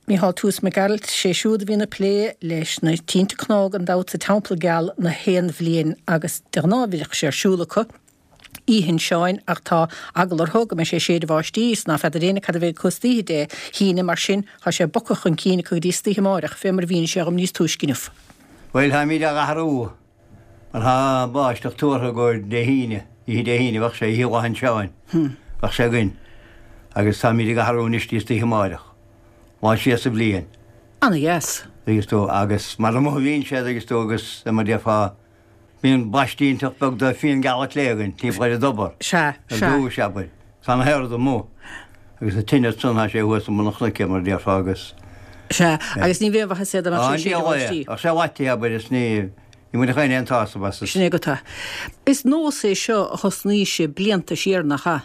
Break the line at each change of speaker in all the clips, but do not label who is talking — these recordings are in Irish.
Míhall tús me galt sé siúd hína lé leis na tínta cnág an dat sa tampla gal na héan bhlíon agus dernáhíach sé siúlacha. Íhinn seáin ach tá agallar thug me sé séad bhástíos ná fed a réna cad a bheith costíí dé hína mar sin há sé bocach an cína chu díostíí máireach fé mar bhín sé am níos túiscineh.
Weil ha mí a gaharú an ha báisteach tútha gur dé híine í dé híine bhah sé hiháin seáin bach sé gin agus tá mí a gaharú níostíí máireach. Má sé sa bblion.
Anna yes.
Agus tó agus mar am bhín sé agus tógus a mar deafá bíon baistíonnach bag do fion galach légann tí bhaid a dobar.
Se
dú seabaid. Tá heir do mó. Agus a tinine sunna sé huas mnachna mar deafá agus.
Se agus ní bhéh sé
ach sé bhaití abaid is ní i mu chaine antá bas.
Sinné gotá. Is nó sé seo a chosní sé blianta siarnach ha.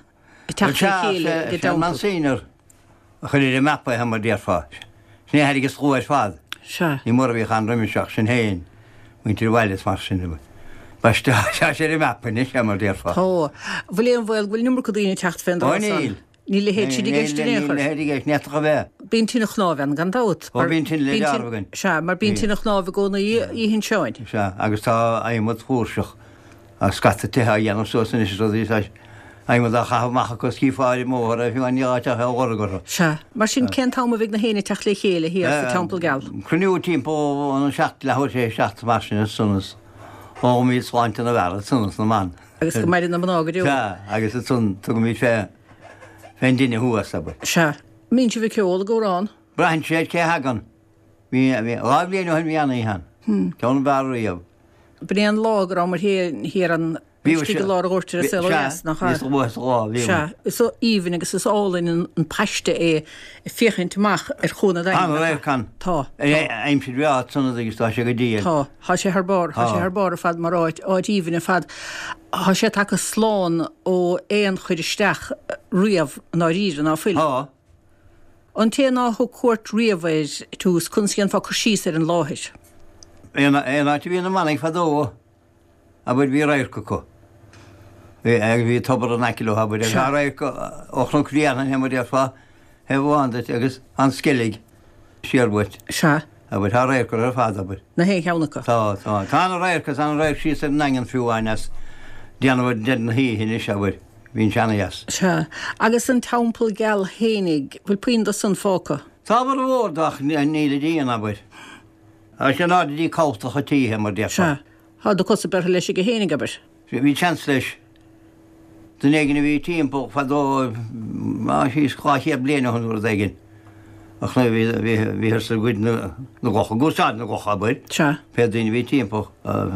Man sínar a chuir mappa ha mar dearfá. Sné head agus scóis fád.
Se.
Ní mór a bhí an ruimiseach sin héin muin tí bhile mar sin. Baiste sé mappa ní sé mar dearfá.
Tá. Bhfuléon bhfuil bhfuil numar go dtíine techt fan.
Níl.
Ní le héad si
géiste netcha bheith.
Bín tí nach chlábhan gan dat.
Bín tí le deargan.
Se, mar bín tí nach chlábh gona íhinn seáin.
Se, agus tá aimimad fúrseach a scata tuthe dhéanam sosan is rodí aimimad a chahamach go scífáirí mór a fiúin neáteach a orgur.
Se, mar sin cen táma bhíh na héna teach le chéile hí sa tampla gal.
Cruniú timppó an seach le sé 6 mar sin sunnas ó míad sáinte na bhela sunnas na man.
Agus go maidir na manágadú.
Agus tún tu go mí fé féin duine thuas a.
Se, mín si bh ceola górán?
Brahin sé cé hagan. Bhí áblíonú hen bhíanana í han. Ceanna bhíomh.
Bríon lágur á mar hir an go lá gúirte se nach Se, is so íhan agus is álinn an peiste é fichéintach chuna
can.
Tá.
Aim si bhá sanna agus tá sé go díal.
Tá, há sé thbar a fad mar áid íhan a fad. Há sé take sláán ó éon chuiristeach riamh ná rían á fuil. An té ná thu cuat riamhid túús chun fá chu síos ar an láthir.
Éáte bhí na manning fadó a bud bhí réir go. Bhí tobar an necilú ha bud réir ochnaríanana he mar dearfá he bháin agus an scilig siarbuit.
Se.
A bud thá réir go ar fád bud.
Na hé cheannacha.
Tá réirchas an réir síos ar negan fiúháinas deanamh de na hí hin se bud. Bhín seannas.
Se, agus an tampla gal hénig bhfuil puin do san fáca.
Tá bar bhdach níla díana bud. A sé náda dí cáta chatíthe mar dearfá.
Se, há do cosa ber leis go hénig aber.
Bhí chans leis. Den éigen bhí timppó fadó hís chláché bliana chun d aigen. Ach na bhí sa gúid na gocha gúsáid na gocha bud.
Se.
Pe daoine bhí timppó.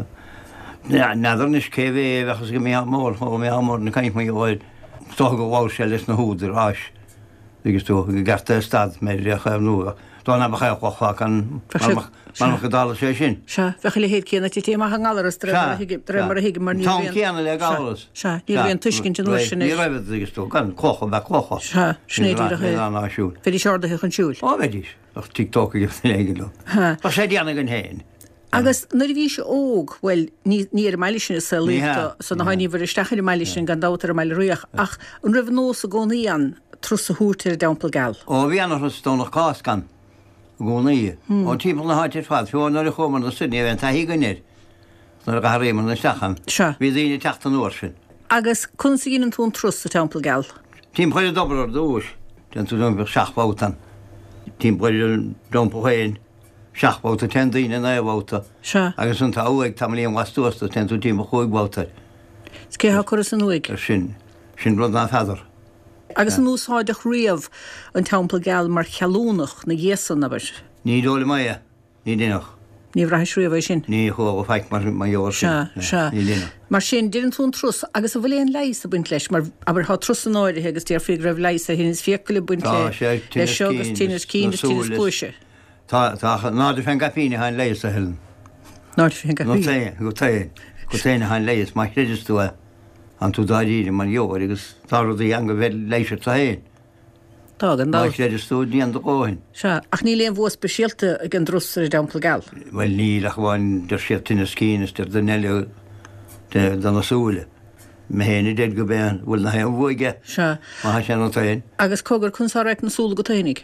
Nadar is céhé bhechas go mé mór ó mé mór na caiim mé bhil tó go bháil sé leis na húidir áis. Agus tú go garta stad mé récha nua. Dána bcha chocha can man go dála sé sin.
Se, fecha le héad céanna tí téach an gáras mar a hiige mar
Tá céanna le gálas.
Se, ní bhíon tuiscint an sin.
Ní raibh agus tú gan cocha be cocha.
Se, snéidir
náisiú.
Feidir seirdathe chun siúil.
Á bheitís ach TikTok go éigen. Tá sé deanna an héin.
Agus nuair bhí se óg bhfuil ní ar meile sin sa líta san na haí bhar stachar meile sin gan dátar meile ruach ach an rih nó a gcónaíon trus a húirtar dampla gal.
Ó bhí anna stónach cás gan gcónaí. Ó timp na háitir fád fiúnar a choman na sunní bhain tá hí gannéir. Nar a réman na stachan. Bhí daoine teachta nuair sin.
Agus chun sa ginn tún trus a dampla gal.
Tím chuir dobar dúis den tú dom bh seachbátan. Tím chuir dompa héin. Seachbáta ten daoine nahbáta.
Se.
Agus an táhaigh tamlíon wasúasta ten tú tíma chuigbáta.
Cétha churas an uig.
Sin blod ná fadar.
Agus an úsáideach riamh an tampla gal mar chealúnach na ghéasan aber.
Ní dóla maia, ní dénach.
Ní bhreithis riamh sin.
Ní chuá feic mar jóir sin.
Se. Mar sin dinn tún trus agus a bhfuil éon leis a buint leis mar aber há trus an áirithe agus tíar frí raibh leis a hinnas fiacla buint le seo agus tínas cínas tínas cúise.
Tá náidir fan gapíine hain leios a hillen.
Náidir fan gapíine?
Go téine hain leios mar réidirú an tú dáíide man jóir agus táí an go bheith leiise a héin.
Tá an dá.
Réidirú díon do gáin.
Se, ach ní léon bhua speisialta ag an drusar i dampla gal?
Well ní ach bháin der sé tína cínas der den eile den nasúla. Me héna déad go ben bhfuil na héan bhuaige.
Se.
Má sé an tainn.
Agus cogur chun sáráit na súla go tainnig?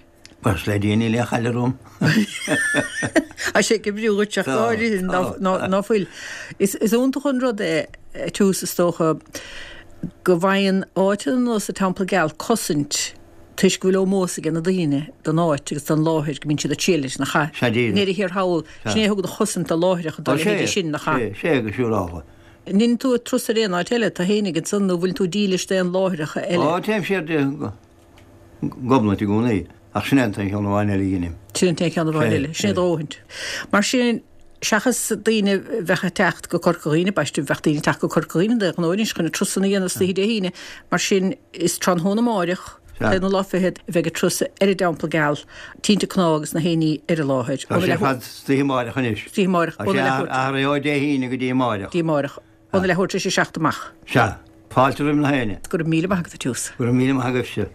Bas le déanaí le chaillerúm.
A sé go bríúteach ná fuil. Is únta chun rud túús tócha go bhhaon áitin nó sa tampa geall cosint tuis go bhfuil ó mósa gan na daine don áit agus don láthir go mín siad a tílis na cha. Néir hir háil sné thugad chosint a láthir a do sin na cha.
sé go siúráha.
Nín tú trus a réon áile a hénig san nó bhfuil tú dílisteé an láthiricha eile.
Téim sé gobna i gúnaí ach sinanta an bhhaine línim.
Sin te an bhile sin óhaint. Mar sin seachas daine bhecha techt go corcaíine beistú bhechttíine te go corcaíine de an óirn chuna trusanna dhéananas na híine, mar sin is tróna máireach nó láfihead bheith trusa dampa geall tínta cnágus na héí ar a láthid.
sé fad tíáireach chanis.
Tíáireach
ó dé híine go díáireach.
Díáireach óna le thuirte sé seachtamach.
Se, páilterim na héine.
Gur míle agad a túús.
Gur míle agah se.